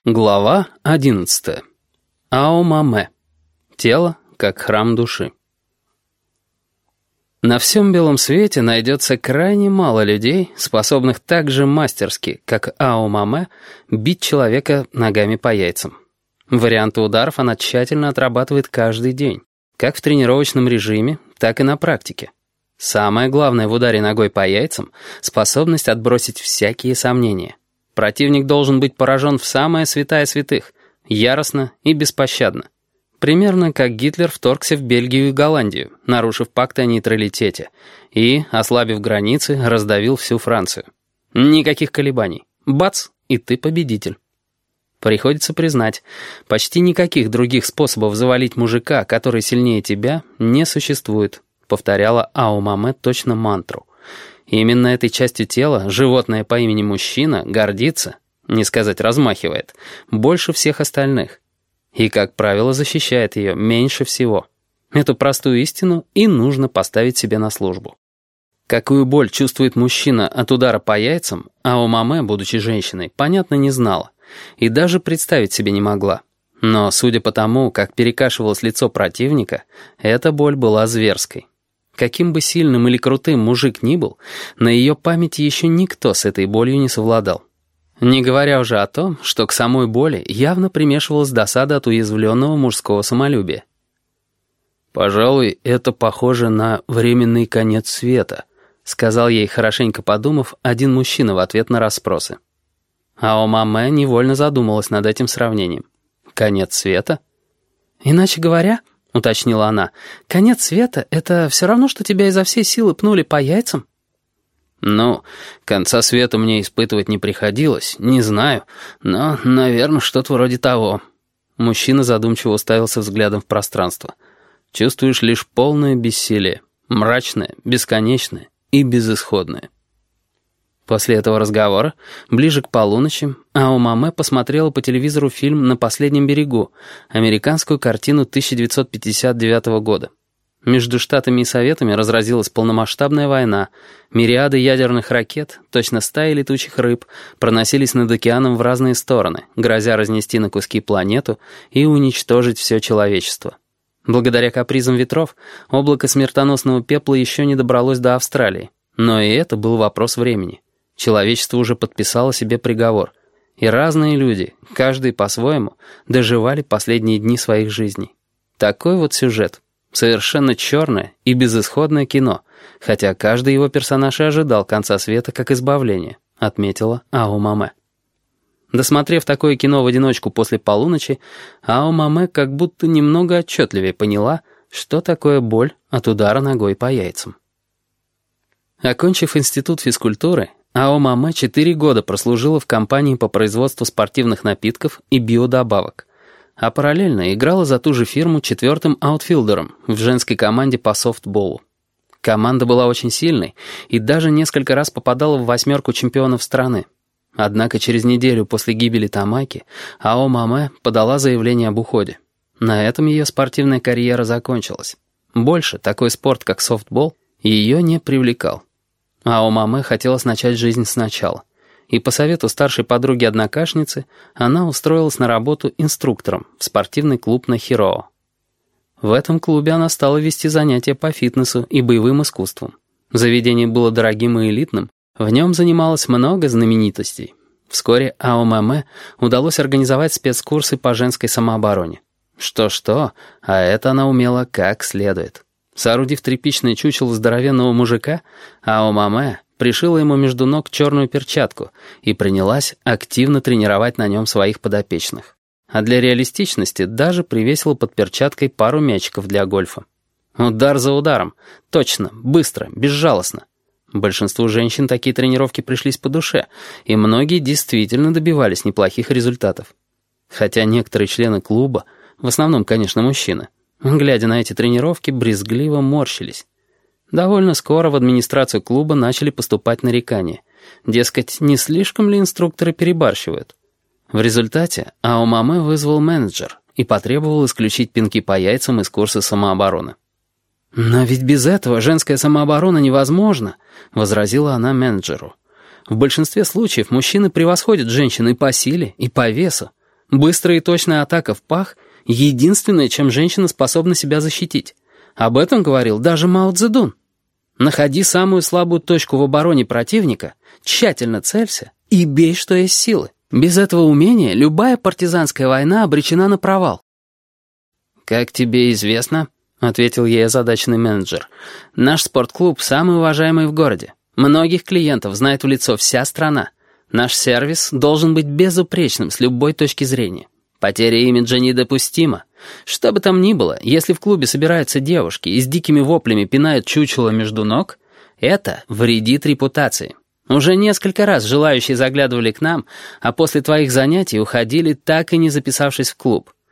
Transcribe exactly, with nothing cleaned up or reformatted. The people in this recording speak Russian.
Глава одиннадцатая. Ао-Маме. Тело как храм души. На всем белом свете найдется крайне мало людей, способных так же мастерски, как Ао-Маме, бить человека ногами по яйцам. Варианты ударов она тщательно отрабатывает каждый день, как в тренировочном режиме, так и на практике. Самое главное в ударе ногой по яйцам — способность отбросить всякие сомнения. Противник должен быть поражен в самое святая святых, яростно и беспощадно. Примерно как Гитлер вторгся в Бельгию и Голландию, нарушив пакт о нейтралитете, и, ослабив границы, раздавил всю Францию. Никаких колебаний. Бац, и ты победитель. Приходится признать, почти никаких других способов завалить мужика, который сильнее тебя, не существует, повторяла Ао-Маме точно мантру. Именно этой частью тела животное по имени мужчина гордится, не сказать размахивает, больше всех остальных. И, как правило, защищает ее меньше всего. Эту простую истину и нужно поставить себе на службу. Какую боль чувствует мужчина от удара по яйцам, Ао-Маме, будучи женщиной, понятно не знала. И даже представить себе не могла. Но, судя по тому, как перекашивалось лицо противника, эта боль была зверской. Каким бы сильным или крутым мужик ни был, на ее памяти еще никто с этой болью не совладал. Не говоря уже о том, что к самой боли явно примешивалась досада от уязвленного мужского самолюбия. «Пожалуй, это похоже на временный конец света», — сказал ей, хорошенько подумав, один мужчина в ответ на расспросы. Ао-Маме невольно задумалась над этим сравнением. «Конец света?» «Иначе говоря, — уточнила она, — конец света — это все равно, что тебя изо всей силы пнули по яйцам?» «Ну, конца света мне испытывать не приходилось, не знаю, но, наверное, что-то вроде того». Мужчина задумчиво уставился взглядом в пространство. «Чувствуешь лишь полное бессилие, мрачное, бесконечное и безысходное». После этого разговора, ближе к полуночи, Ао-Маме посмотрела по телевизору фильм «На последнем берегу», американскую картину тысяча девятьсот пятьдесят девятого года. Между Штатами и Советами разразилась полномасштабная война. Мириады ядерных ракет, точно стаи летучих рыб, проносились над океаном в разные стороны, грозя разнести на куски планету и уничтожить все человечество. Благодаря капризам ветров, облако смертоносного пепла еще не добралось до Австралии. Но и это был вопрос времени. Человечество уже подписало себе приговор. И разные люди, каждый по-своему, доживали последние дни своих жизней. Такой вот сюжет. Совершенно черное и безысходное кино, хотя каждый его персонаж и ожидал конца света как избавления, отметила Ао-Маме. Досмотрев такое кино в одиночку после полуночи, Ао-Маме как будто немного отчетливее поняла, что такое боль от удара ногой по яйцам. Окончив институт физкультуры, Ао-Маме четыре года прослужила в компании по производству спортивных напитков и биодобавок, а параллельно играла за ту же фирму четвертым аутфилдером в женской команде по софтболу. Команда была очень сильной и даже несколько раз попадала в восьмерку чемпионов страны. Однако через неделю после гибели Тамаки Ао-Маме подала заявление об уходе. На этом ее спортивная карьера закончилась. Больше такой спорт, как софтбол, ее не привлекал. Ао-Маме хотелось начать жизнь сначала. И по совету старшей подруги-однокашницы она устроилась на работу инструктором в спортивный клуб на Хироу. В этом клубе она стала вести занятия по фитнесу и боевым искусствам. Заведение было дорогим и элитным, в нем занималось много знаменитостей. Вскоре Ао-Маме удалось организовать спецкурсы по женской самообороне. Что-что, а это она умела как следует. Соорудив тряпичное чучело здоровенного мужика, Ао-Маме пришила ему между ног черную перчатку и принялась активно тренировать на нем своих подопечных. А для реалистичности даже привесила под перчаткой пару мячиков для гольфа. Удар за ударом. Точно, быстро, безжалостно. Большинству женщин такие тренировки пришлись по душе, и многие действительно добивались неплохих результатов. Хотя некоторые члены клуба, в основном, конечно, мужчины, глядя на эти тренировки, брезгливо морщились. Довольно скоро в администрацию клуба начали поступать нарекания. Дескать, не слишком ли инструкторы перебарщивают? В результате Ао-Маме вызвал менеджер и потребовал исключить пинки по яйцам из курса самообороны. «Но ведь без этого женская самооборона невозможна», — возразила она менеджеру. «В большинстве случаев мужчины превосходят женщин и по силе, и по весу. Быстрая и точная атака в пах — единственное, чем женщина способна себя защитить. Об этом говорил даже Мао Цзэдун. Находи самую слабую точку в обороне противника, тщательно целься и бей, что есть силы. Без этого умения любая партизанская война обречена на провал. «Как тебе известно», — ответил ей озадаченный менеджер, «наш спортклуб самый уважаемый в городе. Многих клиентов знает в лицо вся страна. Наш сервис должен быть безупречным с любой точки зрения. Потеря имиджа недопустима. Что бы там ни было, если в клубе собираются девушки и с дикими воплями пинают чучело между ног, это вредит репутации. Уже несколько раз желающие заглядывали к нам, а после твоих занятий уходили, так и не записавшись в клуб.